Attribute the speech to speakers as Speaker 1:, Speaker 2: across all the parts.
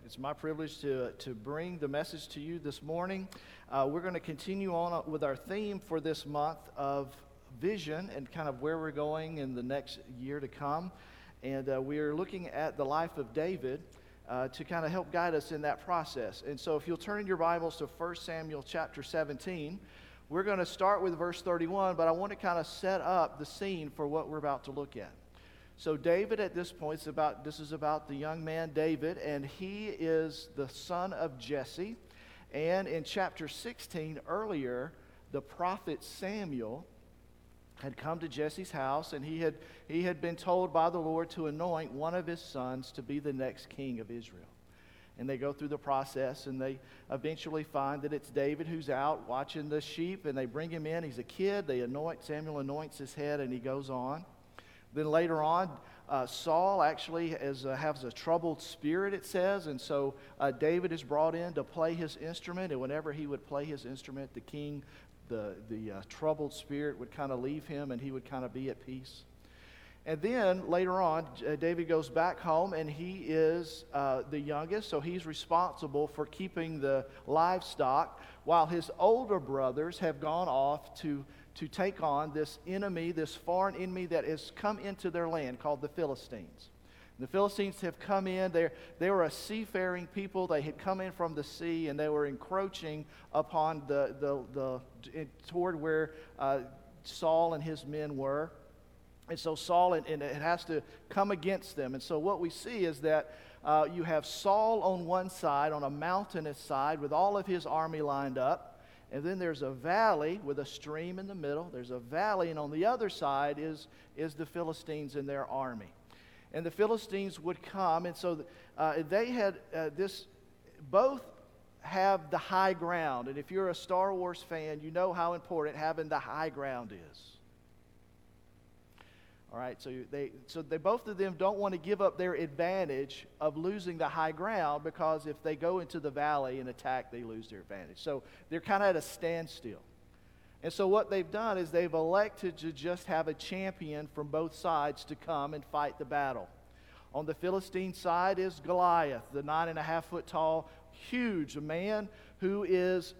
Speaker 1: It's my privilege to bring the message to you this morning. We're going to continue on with our theme for this month of vision and kind of where we're going in the next year to come. And we are looking at the life of David to kind of help guide us in that process. And so if you'll turn in your Bibles to 1 Samuel chapter 17, we're going to start with verse 31, but I want to kind of set up the scene for what we're about to look at. So David at this point, this is about the young man David, and he is the son of Jesse. And in chapter 16 earlier, the prophet Samuel had come to Jesse's house, and he had been told by the Lord to anoint one of his sons to be the next king of Israel. And they go through the process, and they eventually find that it's David who's out watching the sheep, and they bring him in. He's a kid. Samuel anoints his head, and he goes on. Then later on, Saul actually has a troubled spirit, it says, and so David is brought in to play his instrument, and whenever he would play his instrument, the king, the troubled spirit would kind of leave him, and he would kind of be at peace. And then later on, David goes back home, and he is the youngest, so he's responsible for keeping the livestock, while his older brothers have gone off to take on this enemy, this foreign enemy that has come into their land called the Philistines. The Philistines have come in. They were a seafaring people. They had come in from the sea, and they were encroaching upon toward where Saul and his men were. And so Saul, and it has to come against them. And so what we see is that you have Saul on one side, on a mountainous side, with all of his army lined up. And then there's a valley with a stream in the middle. There's a valley, and on the other side is the Philistines and their army. And the Philistines would come, and so they had both have the high ground. And if you're a Star Wars fan, you know how important having the high ground is. All right, so they both of them don't want to give up their advantage of losing the high ground, because if they go into the valley and attack, they lose their advantage. So they're kind of at a standstill. And so what they've done is they've elected to just have a champion from both sides to come and fight the battle. On the Philistine side is Goliath, the 9.5-foot tall, huge man who has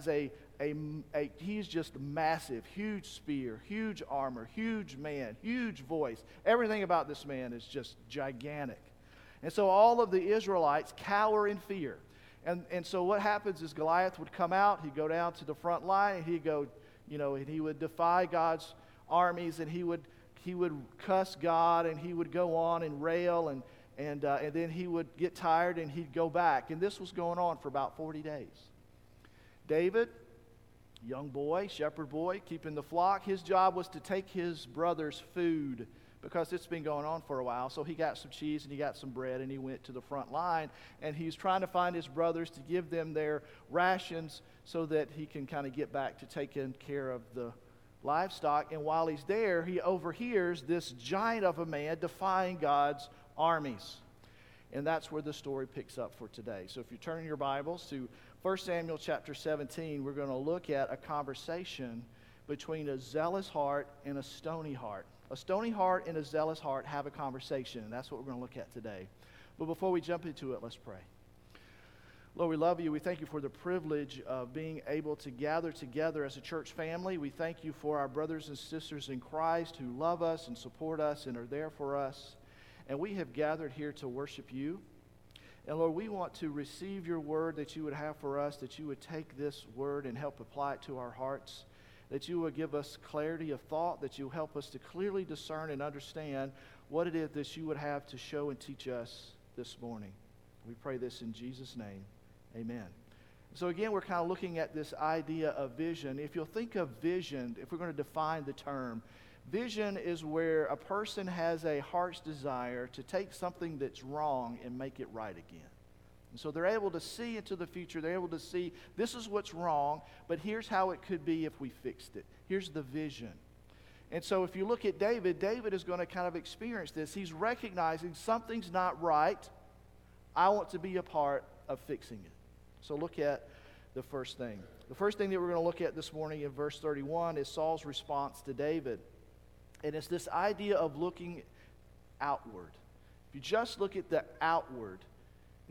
Speaker 1: he's just massive, huge spear, huge armor, huge man, huge voice. Everything about this man is just gigantic. And so all of the Israelites cower in fear. And so what happens is Goliath would come out, he'd go down to the front line, and he'd go, and he would defy God's armies, and he would cuss God, and he would go on and rail, and then he would get tired, and he'd go back. And this was going on for about 40 days. David, young boy, shepherd boy, keeping the flock, his job was to take his brother's food, because it's been going on for a while. So he got some cheese and he got some bread, and he went to the front line, and he's trying to find his brothers to give them their rations so that he can kind of get back to taking care of the livestock. And while he's there, he overhears this giant of a man defying God's armies. And that's where the story picks up for today. So if you turn in your Bibles to 1 Samuel chapter 17, we're going to look at a conversation between a zealous heart and a stony heart. A stony heart and a zealous heart have a conversation, and that's what we're going to look at today. But before we jump into it, let's pray. Lord, we love you. We thank you for the privilege of being able to gather together as a church family. We thank you for our brothers and sisters in Christ who love us and support us and are there for us. And we have gathered here to worship you. And Lord, we want to receive your word that you would have for us, that you would take this word and help apply it to our hearts, that you would give us clarity of thought, that you help us to clearly discern and understand what it is that you would have to show and teach us this morning. We pray this in Jesus' name. Amen. So again, we're kind of looking at this idea of vision. If you'll think of vision, if we're going to define the term, vision is where a person has a heart's desire to take something that's wrong and make it right again. And so they're able to see into the future. They're able to see this is what's wrong, but here's how it could be if we fixed it. Here's the vision. And so if you look at David, David is going to kind of experience this. He's recognizing something's not right. I want to be a part of fixing it. So look at the first thing. The first thing that we're going to look at this morning in verse 31 is Saul's response to David. And it's this idea of looking outward. If you just look at the outward,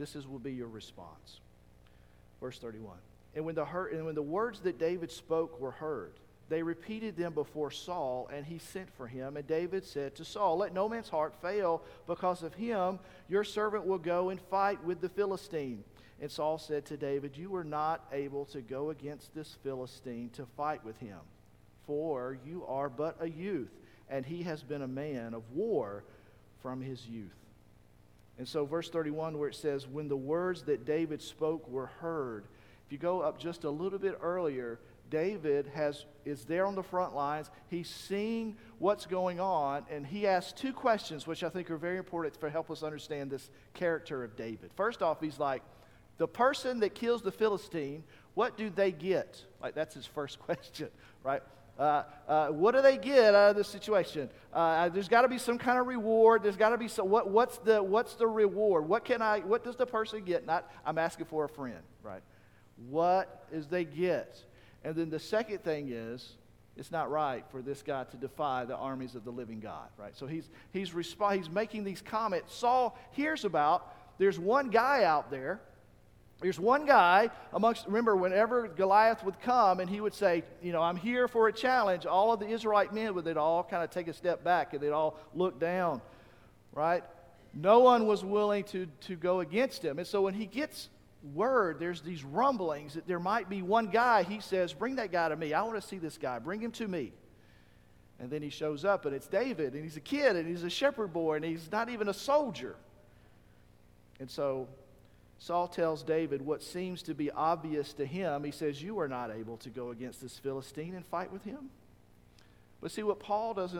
Speaker 1: will be your response. Verse 31. And when the words that David spoke were heard, they repeated them before Saul, and he sent for him. And David said to Saul, let no man's heart fail because of him. Your servant will go and fight with the Philistine. And Saul said to David, you were not able to go against this Philistine to fight with him, for you are but a youth, and he has been a man of war from his youth. And so verse 31, where it says, when the words that David spoke were heard, if you go up just a little bit earlier, David is there on the front lines. He's seeing what's going on, and he asks two questions, which I think are very important to help us understand this character of David. First off, he's like, the person that kills the Philistine, what do they get? Like, that's his first question, right? What do they get out of this situation? There's got to be some kind of reward. There's got to be some. What's the reward? What does the person get? Not, I'm asking for a friend, right? What is they get? And then the second thing is, it's not right for this guy to defy the armies of the living God, right? So he's making these comments. Saul hears about, there's one guy out there. There's one guy remember, whenever Goliath would come and he would say, I'm here for a challenge, all of the Israelite men would all kind of take a step back and they'd all look down, right? No one was willing to go against him. And so when he gets word, there's these rumblings that there might be one guy, he says, bring that guy to me. I want to see this guy. Bring him to me. And then he shows up, and it's David, and he's a kid, and he's a shepherd boy, and he's not even a soldier. And so Saul tells David what seems to be obvious to him. He says, you are not able to go against this Philistine and fight with him. But see, what Saul doesn't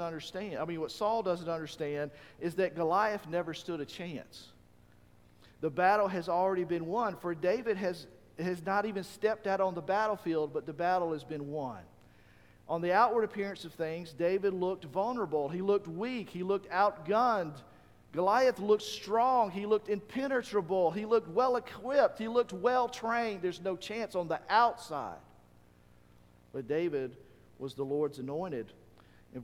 Speaker 1: understand is that Goliath never stood a chance. The battle has already been won. For David has not even stepped out on the battlefield, but the battle has been won. On the outward appearance of things, David looked vulnerable. He looked weak. He looked outgunned. Goliath looked strong. He looked impenetrable. He looked well-equipped. He looked well-trained. There's no chance on the outside. But David was the Lord's anointed. In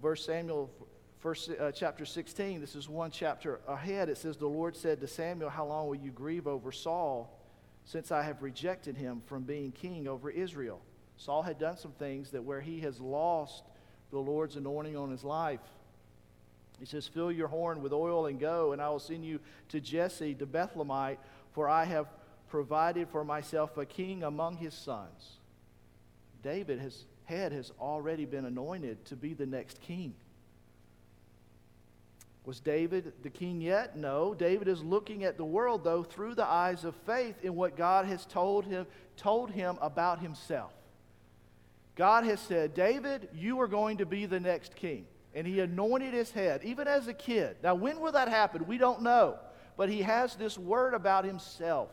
Speaker 1: chapter 16, this is one chapter ahead, it says, the Lord said to Samuel, how long will you grieve over Saul, since I have rejected him from being king over Israel? Saul had done some things that where he has lost the Lord's anointing on his life. He says, fill your horn with oil and go, and I will send you to Jesse, the Bethlehemite, for I have provided for myself a king among his sons. David's head has already been anointed to be the next king. Was David the king yet? No. David is looking at the world, though, through the eyes of faith in what God has told him about himself. God has said, David, you are going to be the next king. And he anointed his head, even as a kid. Now, when will that happen? We don't know. But he has this word about himself.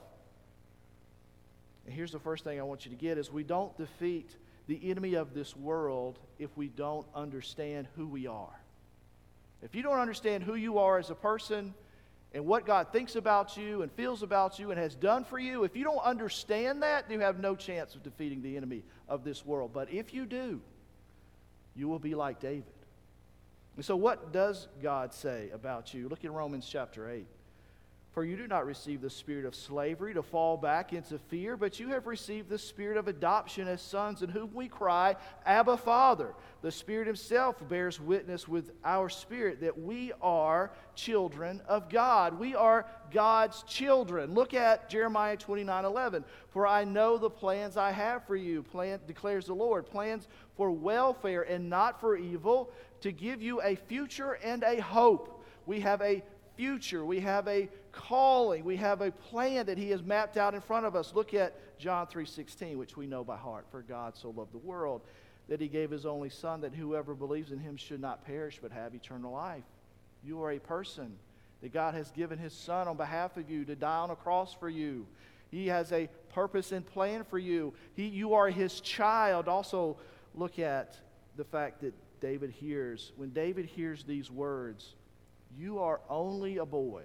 Speaker 1: And here's the first thing I want you to get is we don't defeat the enemy of this world if we don't understand who we are. If you don't understand who you are as a person and what God thinks about you and feels about you and has done for you, if you don't understand that, you have no chance of defeating the enemy of this world. But if you do, you will be like David. And so what does God say about you? Look in Romans chapter 8. For you do not receive the spirit of slavery to fall back into fear, but you have received the spirit of adoption as sons, in whom we cry, Abba, Father. The Spirit himself bears witness with our spirit that we are children of God. We are God's children. Look at Jeremiah 29:11. For I know the plans I have for you, declares the Lord, plans for welfare and not for evil, to give you a future and a hope. We have a future. We have a calling. We have a plan that he has mapped out in front of us. Look at John 3:16, which we know by heart. For God so loved the world that he gave his only Son, that whoever believes in him should not perish but have eternal life. You are a person that God has given his Son on behalf of you to die on a cross for you. He has a purpose and plan for you. You are his child. Also, look at the fact that David hears. When David hears these words, you are only a boy.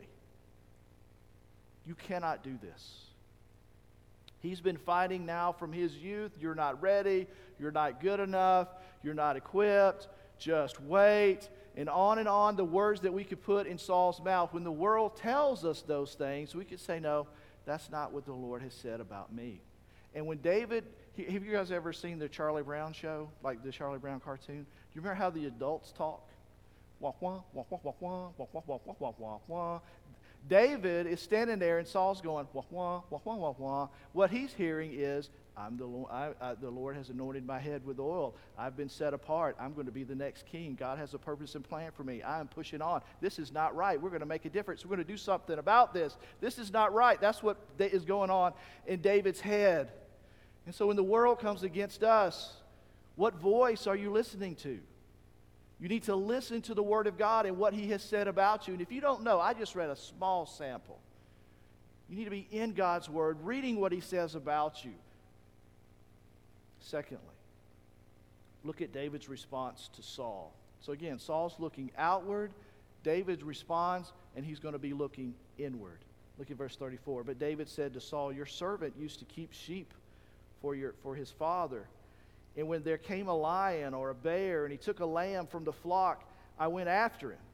Speaker 1: You cannot do this. He's been fighting now from his youth. You're not ready. You're not good enough. You're not equipped. Just wait. And on the words that we could put in Saul's mouth. When the world tells us those things, we could say, no, That's not what the Lord has said about me. And when David, have you guys ever seen the Charlie Brown show, like the Charlie Brown cartoon? Do you remember how the adults talk? Wah, wah, wah, wah, wah, wah, wah, wah, wah, wah, wah, wah, wah. David is standing there, and Saul's going, wah, wah, wah, wah, wah, wah. What he's hearing is, the Lord has anointed my head with oil. I've been set apart. I'm going to be the next king. God has a purpose and plan for me. I am pushing on. This is not right. We're going to make a difference. We're going to do something about this. This is not right. That's what is going on in David's head. And so when the world comes against us, what voice are you listening to? You need to listen to the Word of God and what He has said about you. And if you don't know, I just read a small sample. You need to be in God's Word, reading what He says about you. Secondly, look at David's response to Saul. So again, Saul's looking outward. David responds, and he's going to be looking inward. Look at verse 34. But David said to Saul, your servant used to keep sheep for his father. And when there came a lion or a bear, and he took a lamb from the flock, I went after him.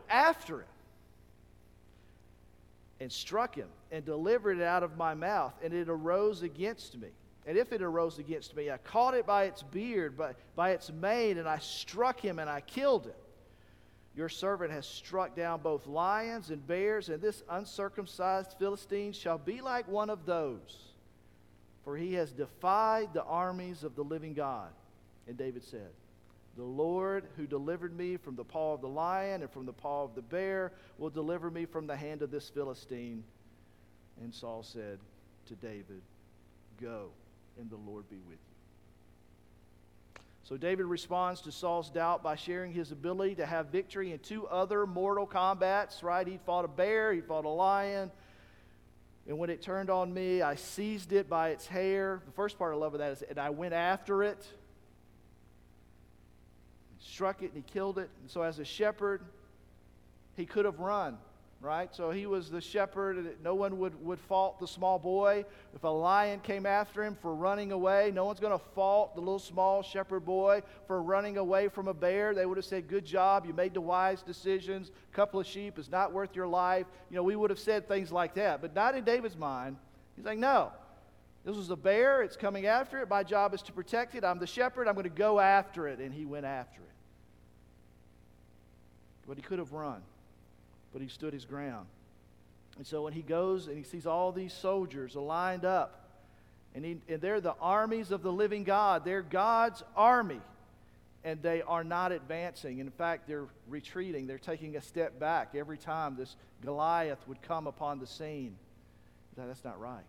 Speaker 1: And struck him, and delivered it out of my mouth, and it arose against me. And if it arose against me, I caught it by its beard, by its mane, and I struck him, and I killed him. Your servant has struck down both lions and bears, and this uncircumcised Philistine shall be like one of those, for he has defied the armies of the living God. And David said, the Lord who delivered me from the paw of the lion and from the paw of the bear will deliver me from the hand of this Philistine. And Saul said to David, go, and the Lord be with you. So David responds to Saul's doubt by sharing his ability to have victory in 2 other mortal combats, right? He fought a bear, he fought a lion. And when it turned on me, I seized it by its hair. The first part I love of that is, and I went after it, struck it, and he killed it. And so as a shepherd, he could have run, right? So he was the shepherd, and no one would fault the small boy. If a lion came after him for running away, no one's going to fault the little small shepherd boy for running away from a bear. They would have said, good job, you made the wise decisions. A couple of sheep is not worth your life. You know, we would have said things like that, but not in David's mind. He's like, no, this was a bear. It's coming after it. My job is to protect it. I'm the shepherd. I'm going to go after it. And he went after it. But he could have run. But he stood his ground. And so when he goes and he sees all these soldiers lined up, and they're the armies of the living God. They're God's army. And they are not advancing. In fact, they're retreating. They're taking a step back every time this Goliath would come upon the scene. That's not right.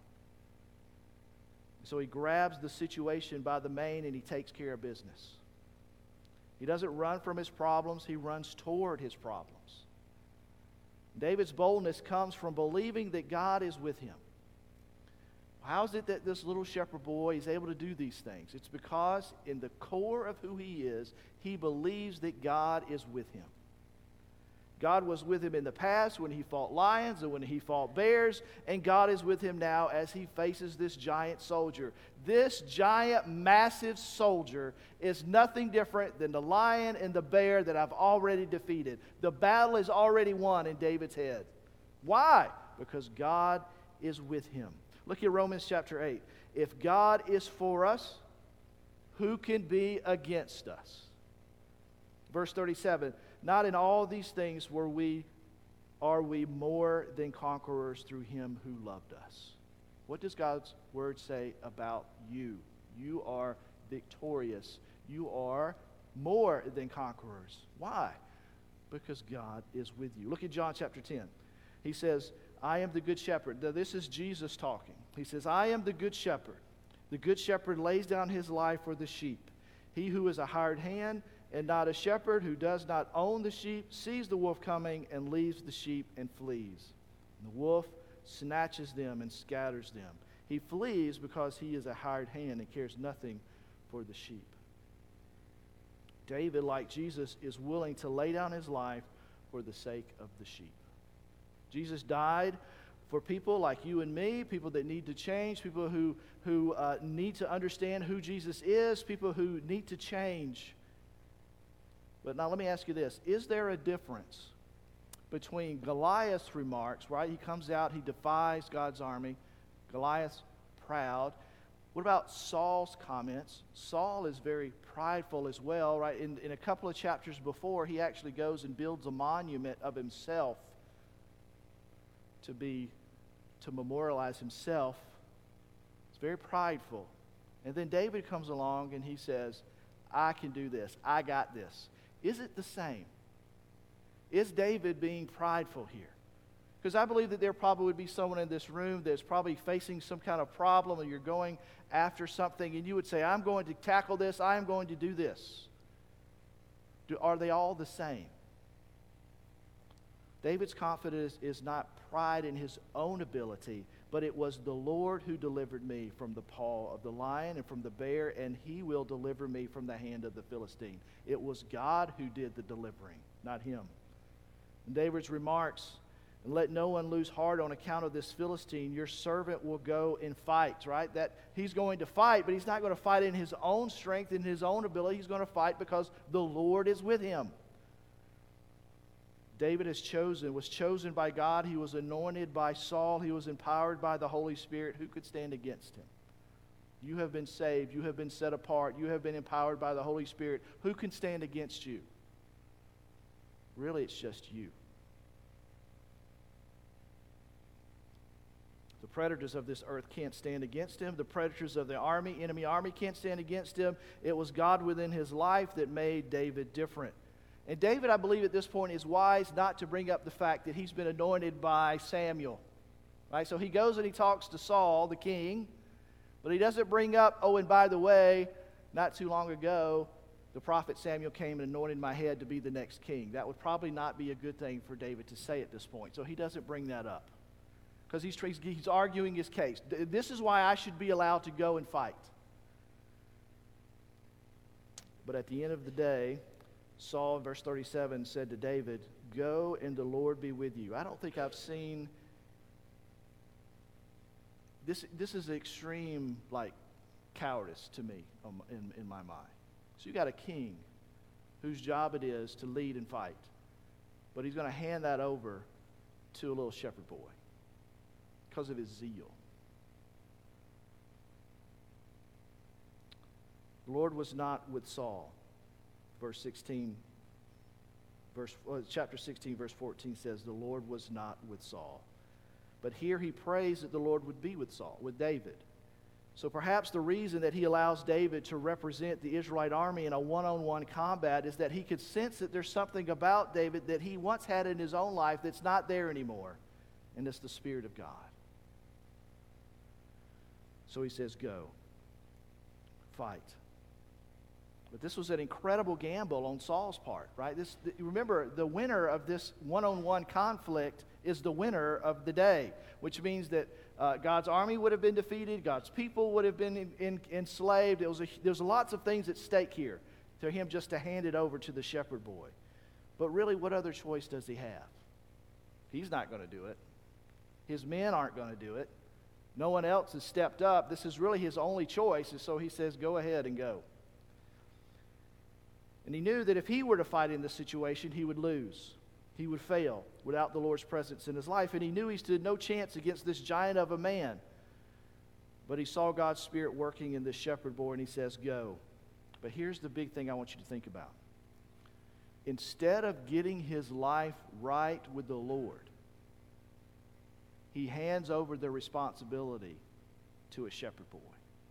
Speaker 1: So he grabs the situation by the mane and he takes care of business. He doesn't run from his problems. He runs toward his problems. David's boldness comes from believing that God is with him. How is it that this little shepherd boy is able to do these things? It's because in the core of who he is, he believes that God is with him. God was with him in the past when he fought lions and when he fought bears, and God is with him now as he faces this giant soldier. This giant, massive soldier is nothing different than the lion and the bear that I've already defeated. The battle is already won in David's head. Why? Because God is with him. Look at Romans chapter 8. If God is for us, who can be against us? Verse 37. Not in all these things are we more than conquerors through him who loved us. What does God's word say about you? You are victorious. You are more than conquerors. Why? Because God is with you. Look at John chapter 10. He says, I am the good shepherd. Now, this is Jesus talking. He says, I am the good shepherd. The good shepherd lays down his life for the sheep. He who is a hired hand and not a shepherd, who does not own the sheep, sees the wolf coming and leaves the sheep and flees. And the wolf snatches them and scatters them. He flees because he is a hired hand and cares nothing for the sheep. David, like Jesus, is willing to lay down his life for the sake of the sheep. Jesus died for people like you and me, people that need to change, people who need to understand who Jesus is, people who need to change. But now let me ask you this. Is there a difference between Goliath's remarks, right? He comes out, he defies God's army. Goliath's proud. What about Saul's comments? Saul is very prideful as well, right? In a couple of chapters before, he actually goes and builds a monument of himself to memorialize himself. It's very prideful. And then David comes along and he says, I can do this. I got this. Is it the same? Is David being prideful here? Because I believe that there probably would be someone in this room that's probably facing some kind of problem, or you're going after something and you would say, I'm going to tackle this. I am going to do this. Are they all the same? David's confidence is not pride in his own ability, but it was the Lord who delivered me from the paw of the lion and from the bear, and he will deliver me from the hand of the Philistine. It was God who did the delivering, not him. And David's remarks, and let no one lose heart on account of this Philistine. Your servant will go and fight, right? That he's going to fight, but he's not going to fight in his own strength, in his own ability. He's going to fight because the Lord is with him. David was chosen by God. He was anointed by Saul. He was empowered by the Holy Spirit. Who could stand against him? You have been saved. You have been set apart. You have been empowered by the Holy Spirit. Who can stand against you? Really, it's just you. The predators of this earth can't stand against him. The predators of the enemy army can't stand against him. It was God within his life that made David different. And David, I believe at this point, is wise not to bring up the fact that he's been anointed by Samuel. Right? So he goes and he talks to Saul, the king, but he doesn't bring up, oh, and by the way, not too long ago, the prophet Samuel came and anointed my head to be the next king. That would probably not be a good thing for David to say at this point. So he doesn't bring that up because he's arguing his case. This is why I should be allowed to go and fight. But at the end of the day, Saul, in verse 37, said to David, go and the Lord be with you. I don't think I've seen... This is extreme, cowardice to me in my mind. So you got a king whose job it is to lead and fight. But he's going to hand that over to a little shepherd boy because of his zeal. The Lord was not with Saul. Chapter 16, verse 14 says, the Lord was not with Saul. But here he prays that the Lord would be with Saul, with David. So perhaps the reason that he allows David to represent the Israelite army in a one-on-one combat is that he could sense that there's something about David that he once had in his own life that's not there anymore, and it's the Spirit of God. So he says, go, fight. But this was an incredible gamble on Saul's part, right? Remember, the winner of this one-on-one conflict is the winner of the day, which means that God's army would have been defeated, God's people would have been enslaved. There was lots of things at stake here for him just to hand it over to the shepherd boy. But really, what other choice does he have? He's not going to do it. His men aren't going to do it. No one else has stepped up. This is really his only choice, and so he says, go ahead and go. And he knew that if he were to fight in this situation, he would lose. He would fail without the Lord's presence in his life. And he knew he stood no chance against this giant of a man. But he saw God's Spirit working in this shepherd boy, and he says, go. But here's the big thing I want you to think about. Instead of getting his life right with the Lord, he hands over the responsibility to a shepherd boy.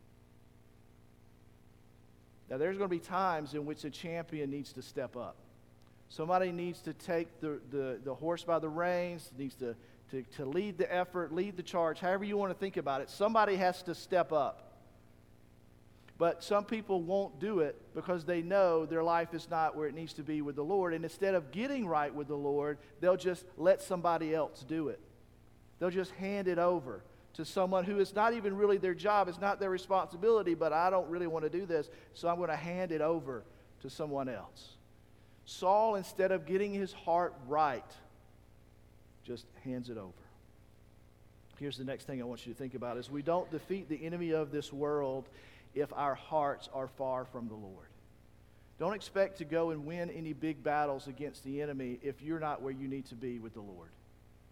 Speaker 1: Now, there's going to be times in which a champion needs to step up. Somebody needs to take the horse by the reins, needs to lead the effort, lead the charge, however you want to think about it. Somebody has to step up. But some people won't do it because they know their life is not where it needs to be with the Lord. And instead of getting right with the Lord, they'll just let somebody else do it. They'll just hand it over to someone who is not even really their job. It's not their responsibility, but I don't really want to do this, so I'm going to hand it over to someone else. Saul, instead of getting his heart right, just hands it over. Here's the next thing I want you to think about is we don't defeat the enemy of this world if our hearts are far from the Lord. Don't expect to go and win any big battles against the enemy if you're not where you need to be with the Lord.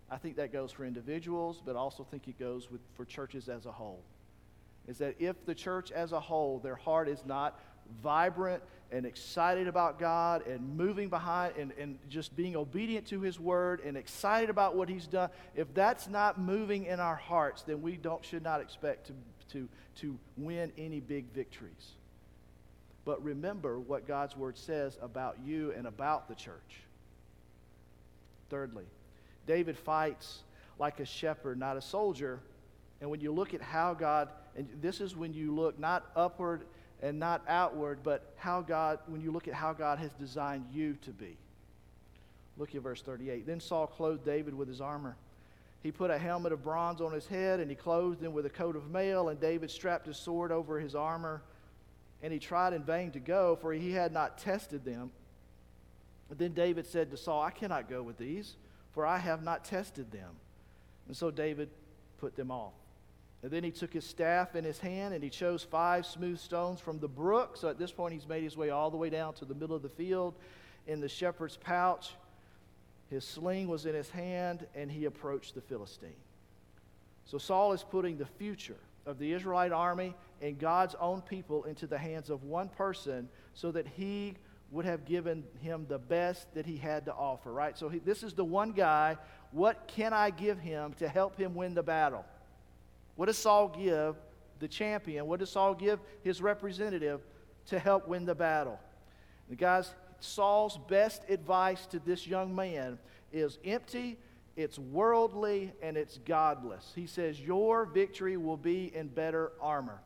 Speaker 1: I think that goes for individuals, but I also think it goes for churches as a whole. Is that if the church as a whole, their heart is not vibrant and excited about God and moving behind and just being obedient to His Word and excited about what He's done, if that's not moving in our hearts, then we should not expect to win any big victories. But remember what God's Word says about you and about the church. Thirdly, David fights like a shepherd, not a soldier. And when you look at how God, and this is when you look not upward and not outward, but when you look at how God has designed you to be. Look at verse 38. Then Saul clothed David with his armor. He put a helmet of bronze on his head, and he clothed him with a coat of mail, and David strapped his sword over his armor. And he tried in vain to go, for he had not tested them. Then David said to Saul, I cannot go with these, for I have not tested them. And so David put them off. And then he took his staff in his hand, and he chose 5 smooth stones from the brook. So at this point, he's made his way all the way down to the middle of the field. In the shepherd's pouch, his sling was in his hand, and he approached the Philistine. So Saul is putting the future of the Israelite army and God's own people into the hands of one person so that he would have given him the best that he had to offer, right? So this is the one guy. What can I give him to help him win the battle? What does Saul give the champion? What does Saul give his representative to help win the battle? And guys, Saul's best advice to this young man is empty, it's worldly, and it's godless. He says, your victory will be in better armor.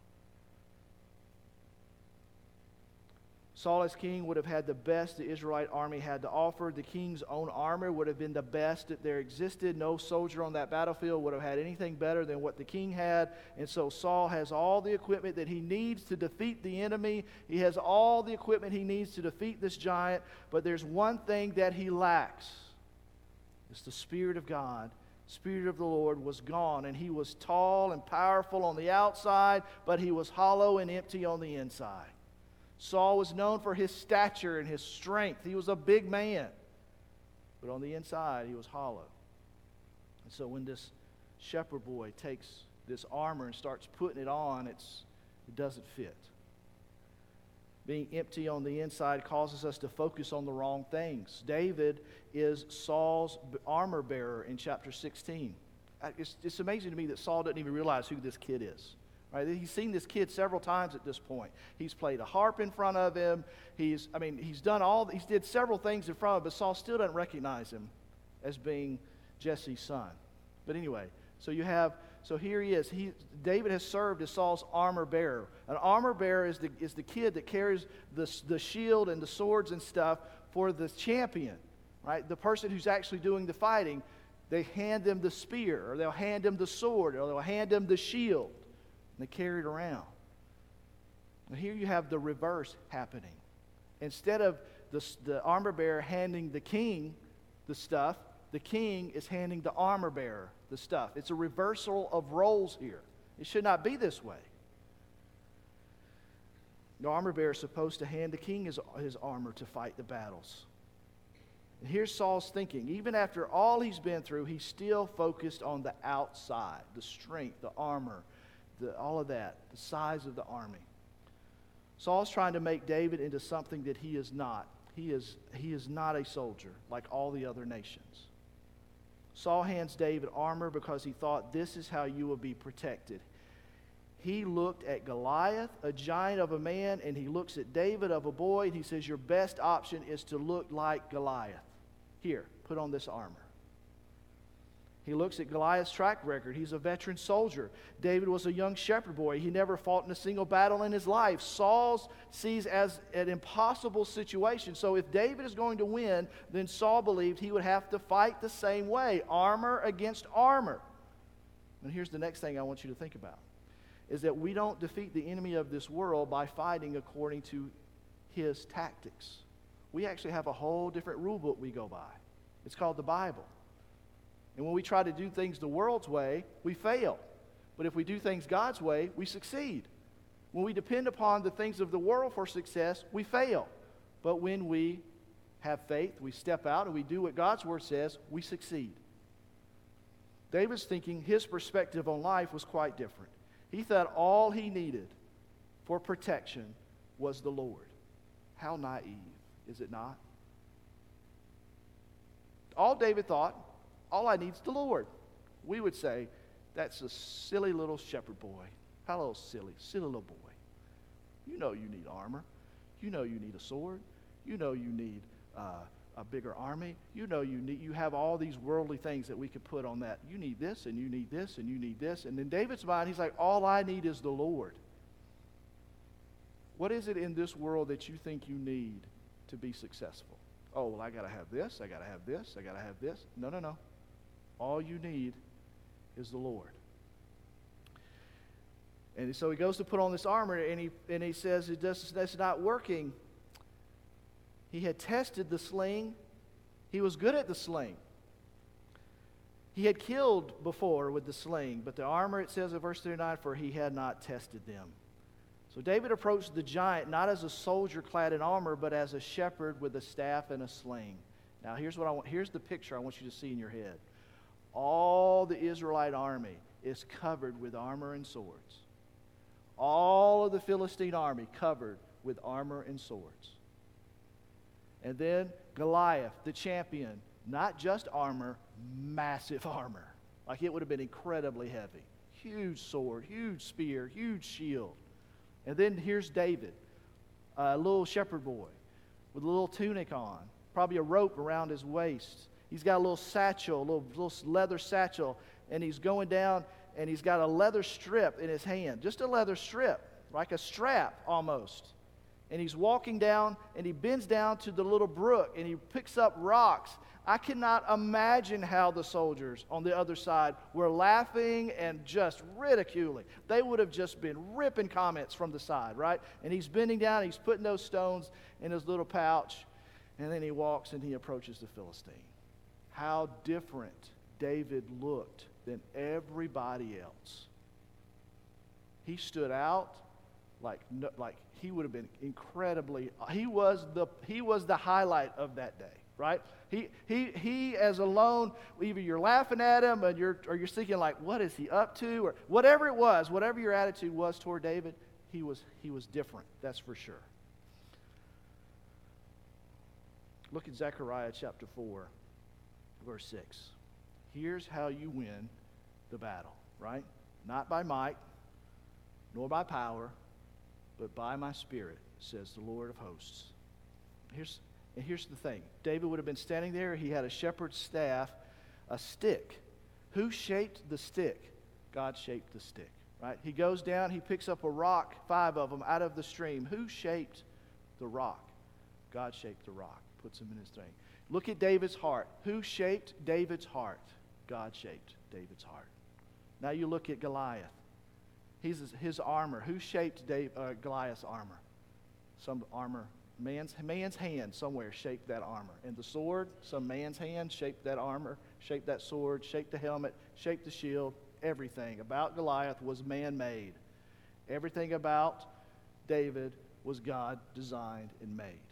Speaker 1: Saul as king would have had the best the Israelite army had to offer. The king's own armor would have been the best that there existed. No soldier on that battlefield would have had anything better than what the king had. And so Saul has all the equipment that he needs to defeat the enemy. He has all the equipment he needs to defeat this giant. But there's one thing that he lacks. It's the Spirit of God. The Spirit of the Lord was gone. And he was tall and powerful on the outside, but he was hollow and empty on the inside. Saul was known for his stature and his strength. He was a big man. But on the inside, he was hollow. And so when this shepherd boy takes this armor and starts putting it on, it doesn't fit. Being empty on the inside causes us to focus on the wrong things. David is Saul's armor bearer in chapter 16. It's amazing to me that Saul doesn't even realize who this kid is. Right? He's seen this kid several times at this point. He's played a harp in front of him. He did several things in front of him, but Saul still doesn't recognize him as being Jesse's son. But anyway, so here he is. David has served as Saul's armor bearer. An armor bearer is the kid that carries the shield and the swords and stuff for the champion, right? The person who's actually doing the fighting. They hand them the spear, or they'll hand them the sword, or they'll hand them the shield. They carry it around. And here you have the reverse happening. Instead of the armor bearer handing the king the stuff, the king is handing the armor bearer the stuff. It's a reversal of roles here. It should not be this way. The armor bearer is supposed to hand the king his armor to fight the battles. And here's Saul's thinking. Even after all he's been through, he's still focused on the outside, the strength, the armor, all of that, the size of the army. Saul's trying to make David into something that he is not. He is not a soldier like all the other nations. Saul hands David armor because he thought, this is how you will be protected. He looked at Goliath, a giant of a man, and he looks at David of a boy, and he says, your best option is to look like Goliath. Here, put on this armor. He looks at Goliath's track record. He's a veteran soldier. David was a young shepherd boy. He never fought in a single battle in his life. Saul sees as an impossible situation. So if David is going to win, then Saul believed he would have to fight the same way, armor against armor. And here's the next thing I want you to think about, is that we don't defeat the enemy of this world by fighting according to his tactics. We actually have a whole different rule book we go by. It's called the Bible. And when we try to do things the world's way, we fail. But if we do things God's way, we succeed. When we depend upon the things of the world for success, we fail. But when we have faith, we step out and we do what God's Word says, we succeed. David's thinking, his perspective on life was quite different. He thought all he needed for protection was the Lord. How naive, is it not? All David thought, all I need is the Lord. We would say, that's a silly little shepherd boy. Hello, silly little boy. You know you need armor. You know you need a sword. You know you need a bigger army. You know you have all these worldly things that we could put on that. You need this, and you need this, and you need this. And in David's mind, he's like, all I need is the Lord. What is it in this world that you think you need to be successful? Oh, well, I got to have this, I got to have this, I got to have this. No. All you need is the Lord. And so he goes to put on this armor, and he says that's not working. He had tested the sling. He was good at the sling. He had killed before with the sling, but the armor, it says in verse 39, for he had not tested them. So David approached the giant not as a soldier clad in armor, but as a shepherd with a staff and a sling. Now here's the picture I want you to see in your head. All the Israelite army is covered with armor and swords. All of the Philistine army covered with armor and swords. And then Goliath, the champion, not just armor, massive armor. Like it would have been incredibly heavy. Huge sword, huge spear, huge shield. And then here's David, a little shepherd boy with a little tunic on, probably a rope around his waist. He's got a little satchel, a little leather satchel, and he's going down, and he's got a leather strip in his hand, just a leather strip, like a strap almost. And he's walking down, and he bends down to the little brook, and he picks up rocks. I cannot imagine how the soldiers on the other side were laughing and just ridiculing. They would have just been ripping comments from the side, right? And he's bending down, he's putting those stones in his little pouch, and then he walks and he approaches the Philistine. How different David looked than everybody else. He stood out like he would have been incredibly. He was the highlight of that day, right? He as alone, either you're laughing at him or you're thinking like, what is he up to, or whatever it was, whatever your attitude was toward David, he was different. That's for sure. Look at Zechariah chapter 4, verse 6. Here's how you win the battle, right? Not by might, nor by power, but by my Spirit, says the Lord of hosts. Here's the thing. David would have been standing there. He had a shepherd's staff, a stick. Who shaped the stick? God shaped the stick, right? He goes down, he picks up a rock, 5 of them, out of the stream. Who shaped the rock? God shaped the rock, puts him in his thing. Look at David's heart. Who shaped David's heart? God shaped David's heart. Now you look at Goliath. His armor. Who shaped Goliath's armor? Some armor. Man's hand somewhere shaped that armor. And the sword, some man's hand shaped that armor, shaped that sword, shaped the helmet, shaped the shield. Everything about Goliath was man-made. Everything about David was God designed and made.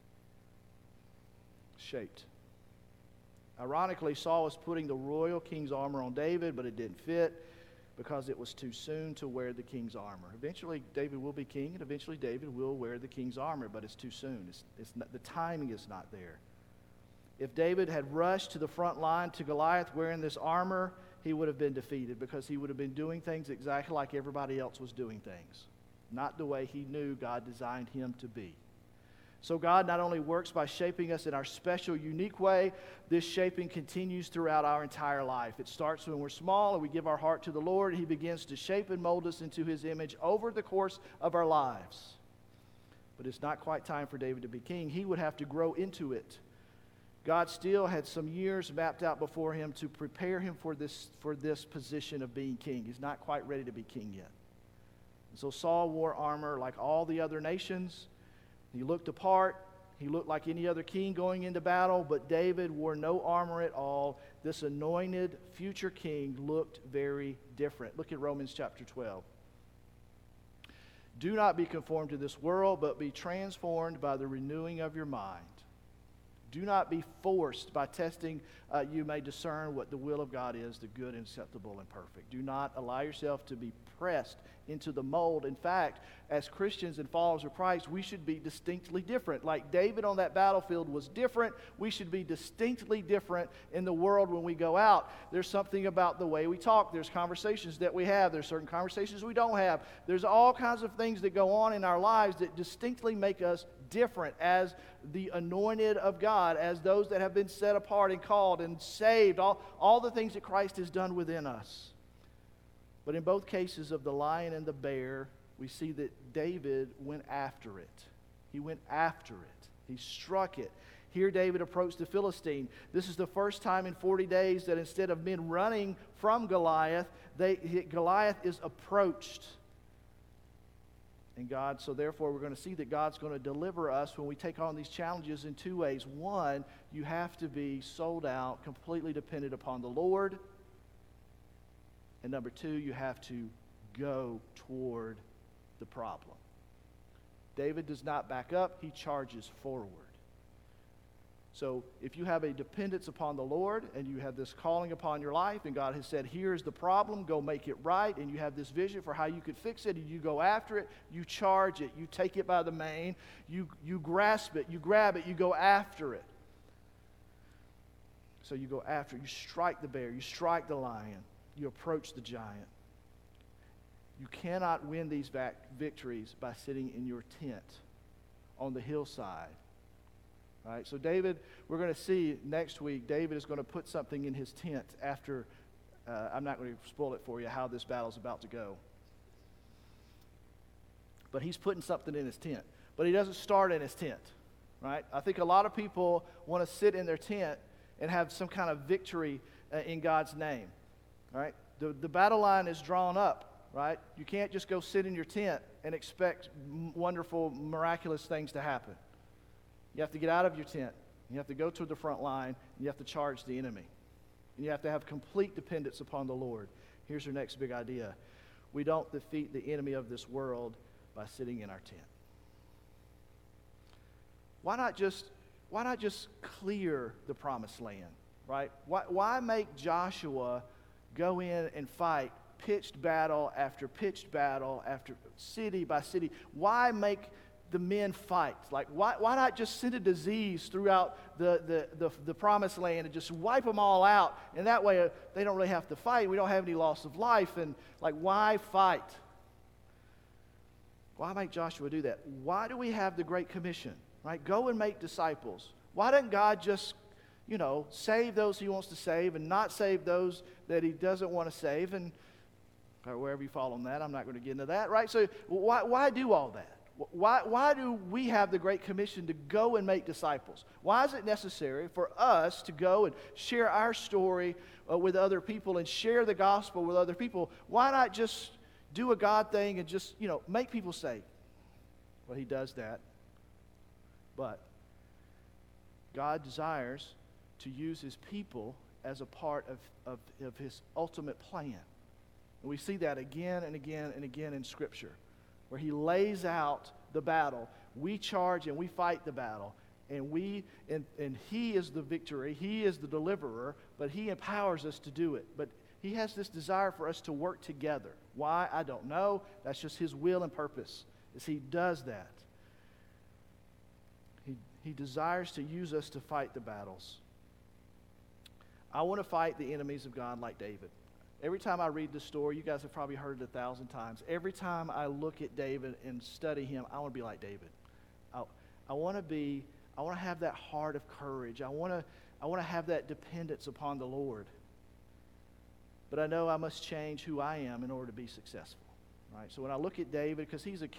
Speaker 1: Shaped. Ironically, Saul was putting the royal king's armor on David, but it didn't fit because it was too soon to wear the king's armor. Eventually, David will be king, and eventually David will wear the king's armor, but it's too soon. It's not, the timing is not there. If David had rushed to the front line to Goliath wearing this armor, he would have been defeated because he would have been doing things exactly like everybody else was doing things, not the way he knew God designed him to be. So God not only works by shaping us in our special, unique way, this shaping continues throughout our entire life. It starts when we're small and we give our heart to the Lord. He begins to shape and mold us into His image over the course of our lives. But it's not quite time for David to be king. He would have to grow into it. God still had some years mapped out before him to prepare him for this position of being king. He's not quite ready to be king yet. And so Saul wore armor like all the other nations. He looked apart. He looked like any other king going into battle, but David wore no armor at all. This anointed future king looked very different. Look at Romans chapter 12. Do not be conformed to this world, but be transformed by the renewing of your mind. Do not be forced. By testing, you may discern what the will of God is, the good, and acceptable, and perfect. Do not allow yourself to be pressed into the mold. In fact, as Christians and followers of Christ, we should be distinctly different. Like David on that battlefield was different, we should be distinctly different in the world when we go out. There's something about the way we talk. There's conversations that we have. There's certain conversations we don't have. There's all kinds of things that go on in our lives that distinctly make us different as the anointed of God, as those that have been set apart and called and saved, all the things that Christ has done within us. But in both cases of the lion and the bear, we see that David went after it. He went after it. He struck it. Here David approached the Philistine. This is the first time in 40 days that instead of men running from Goliath, Goliath is approached. And so therefore we're going to see that God's going to deliver us when we take on these challenges in two ways. One, you have to be sold out, completely dependent upon the Lord. And number two, you have to go toward the problem. David does not back up, he charges forward. So if you have a dependence upon the Lord and you have this calling upon your life and God has said, here's the problem, go make it right, and you have this vision for how you could fix it, and you go after it, you charge it, you take it by the mane, you grasp it, you grab it, you go after it. So you go after it, you strike the bear, you strike the lion, you approach the giant. You cannot win these victories by sitting in your tent on the hillside. All right, so David, we're going to see next week, David is going to put something in his tent after, I'm not going to spoil it for you, how this battle's about to go. But he's putting something in his tent. But he doesn't start in his tent, right? I think a lot of people want to sit in their tent and have some kind of victory in God's name, all right? The battle line is drawn up, right? You can't just go sit in your tent and expect wonderful, miraculous things to happen. You have to get out of your tent. You have to go to the front line, and you have to charge the enemy. And you have to have complete dependence upon the Lord. Here's your next big idea. We don't defeat the enemy of this world by sitting in our tent. Why not just clear the promised land, right? Why make Joshua go in and fight pitched battle after city by city? Why make the men fight? Like, why not just send a disease throughout the promised land and just wipe them all out? And that way they don't really have to fight. We don't have any loss of life. And like, why fight? Why make Joshua do that? Why do we have the Great Commission? Right? Go and make disciples. Why doesn't God just, save those he wants to save and not save those that he doesn't want to save? And or wherever you fall on that, I'm not going to get into that, right? So why do all that? Why do we have the Great Commission to go and make disciples? Why is it necessary for us to go and share our story with other people and share the gospel with other people? Why not just do a God thing and just, make people saved? Well, he does that. But God desires to use his people as a part of his ultimate plan. And we see that again and again and again in Scripture, where he lays out the battle. We charge and we fight the battle. And he is the victory. He is the deliverer, but he empowers us to do it. But he has this desire for us to work together. Why? I don't know. That's just his will and purpose, is he does that. He desires to use us to fight the battles. I want to fight the enemies of God like David. Every time I read this story, you guys have probably heard it 1,000 times. Every time I look at David and study him, I want to be like David. I want to have that heart of courage. I want to have that dependence upon the Lord. But I know I must change who I am in order to be successful. Right? So when I look at David, because he's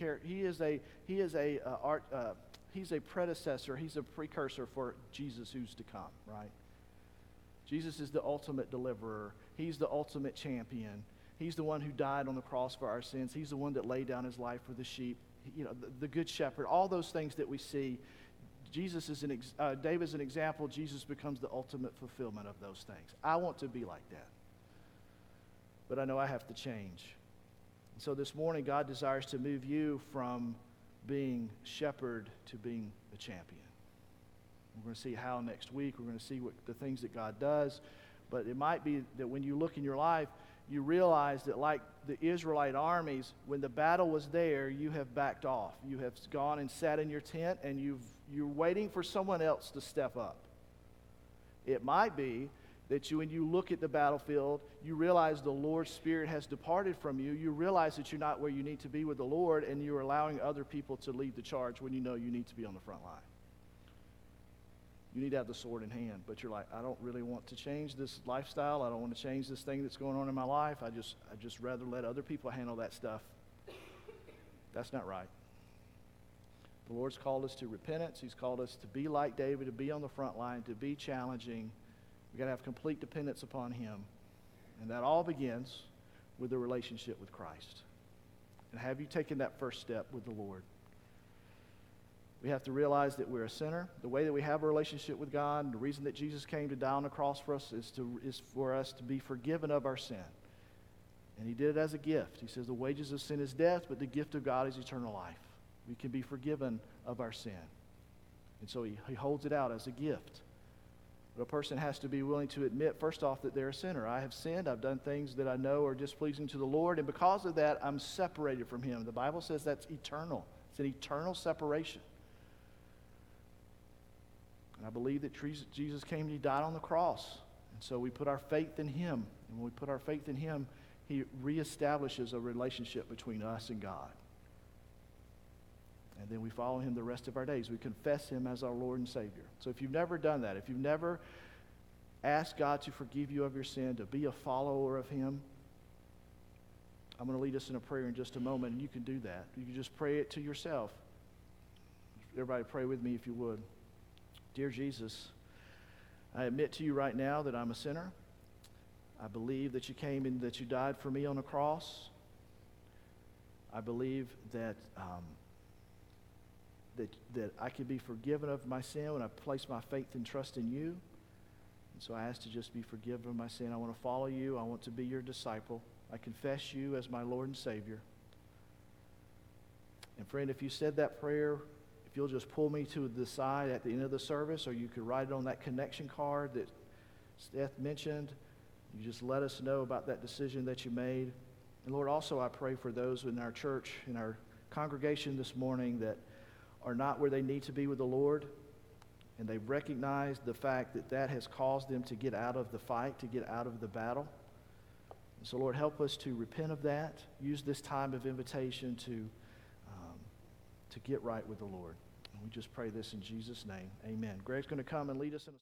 Speaker 1: a predecessor, he's a precursor for Jesus who's to come, right? Jesus is the ultimate deliverer. He's the ultimate champion. He's the one who died on the cross for our sins. He's the one that laid down his life for the sheep. The good shepherd. All those things that we see, David's an example. Jesus becomes the ultimate fulfillment of those things. I want to be like that. But I know I have to change. And so this morning, God desires to move you from being shepherd to being a champion. We're going to see how next week. We're going to see what the things that God does. But it might be that when you look in your life, you realize that like the Israelite armies, when the battle was there, you have backed off. You have gone and sat in your tent, and you're waiting for someone else to step up. It might be that when you look at the battlefield, you realize the Lord's Spirit has departed from you. You realize that you're not where you need to be with the Lord, and you're allowing other people to lead the charge when you know you need to be on the front line. You need to have the sword in hand, but you're like, I don't really want to change this lifestyle. I don't want to change this thing that's going on in my life. I just rather let other people handle that stuff. That's not right. The Lord's called us to repentance. He's called us to be like David, to be on the front line, to be challenging. We've got to have complete dependence upon Him. And that all begins with a relationship with Christ. And have you taken that first step with the Lord? We have to realize that we're a sinner. The way that we have a relationship with God, and the reason that Jesus came to die on the cross for us is for us to be forgiven of our sin. And He did it as a gift. He says the wages of sin is death, but the gift of God is eternal life. We can be forgiven of our sin. And so He holds it out as a gift. But a person has to be willing to admit, first off, that they're a sinner. I have sinned. I've done things that I know are displeasing to the Lord, and because of that, I'm separated from Him. The Bible says that's eternal. It's an eternal separation. And I believe that Jesus came and He died on the cross. And so we put our faith in Him. And when we put our faith in Him, He reestablishes a relationship between us and God. And then we follow Him the rest of our days. We confess Him as our Lord and Savior. So if you've never done that, if you've never asked God to forgive you of your sin, to be a follower of Him, I'm going to lead us in a prayer in just a moment, and you can do that. You can just pray it to yourself. Everybody pray with me if you would. Dear Jesus, I admit to you right now that I'm a sinner. I believe that you came and that you died for me on the cross. I believe that that I can be forgiven of my sin when I place my faith and trust in you. And so I ask to just be forgiven of my sin. I want to follow you. I want to be your disciple. I confess you as my Lord and Savior. And friend, if you said that prayer, if you'll just pull me to the side at the end of the service, or you could write it on that connection card that Steph mentioned. You just let us know about that decision that you made. And Lord, also I pray for those in our church, in our congregation this morning that are not where they need to be with the Lord, and they've recognized the fact that that has caused them to get out of the fight, to get out of the battle. And so Lord, help us to repent of that. Use this time of invitation to get right with the Lord. And we just pray this in Jesus' name. Amen. Greg's going to come and lead us in a